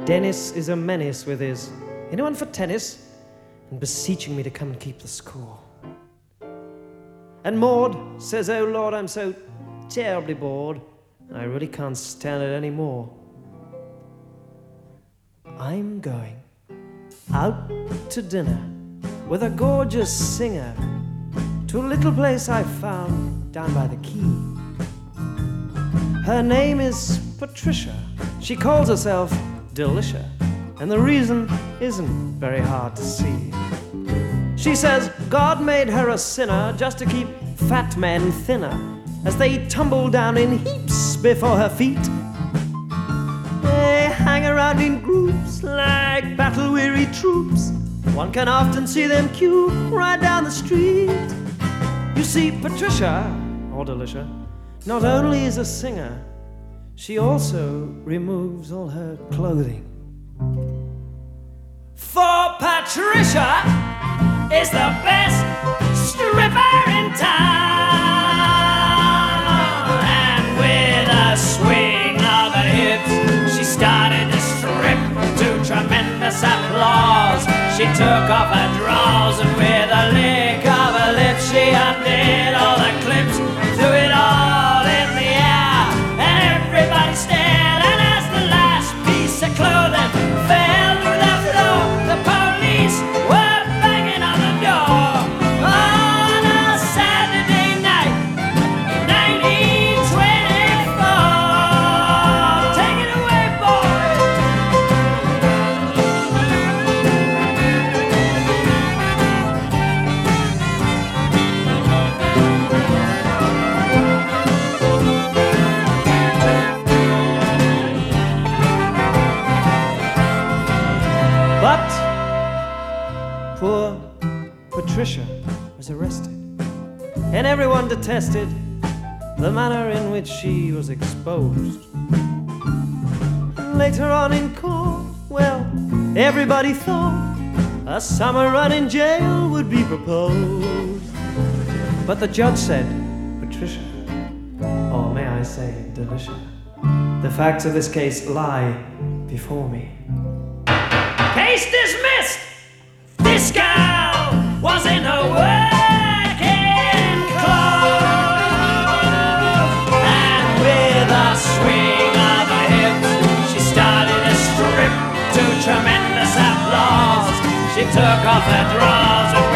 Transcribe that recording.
Dennis is a menace with his "Anyone for tennis?" and beseeching me to come and keep the score. And Maud says, "Oh Lord, I'm so terribly bored. I really can't stand it anymore. I'm going out to dinner with a gorgeous singer to a little place I found down by the quay. Her name is Patricia. She calls herself Delicia, and the reason isn't very hard to see. She says God made her a sinner just to keep fat men thinner as they tumble down in heaps before her feet. They hang around in groups like battle-weary troops. One can often see them queue right down the street. You see, Patricia, or Delicia, not only is a singer, she also removes all her clothing. For Patricia is the best stripper in town. And with a swing of her hips, she started to strip to tremendous applause. She took off her drawers and with a lick of her lips, she undid all the clips, threw it all in the air, and everybody stared. And as the last piece of clothing fell to the floor, the police were banging on the door. On a Saturday night, 1924. Take it away, boys. But poor Patricia was arrested, and everyone detested the manner in which she was exposed. Later on in court, well, everybody thought a summer run in jail would be proposed. But the judge said, Patricia, or may I say, Delicia, the facts of this case lie before me. Case dismissed! This girl was in her working clothes, and with a swing of her hips, she started to strip to tremendous applause. She took off her drawers and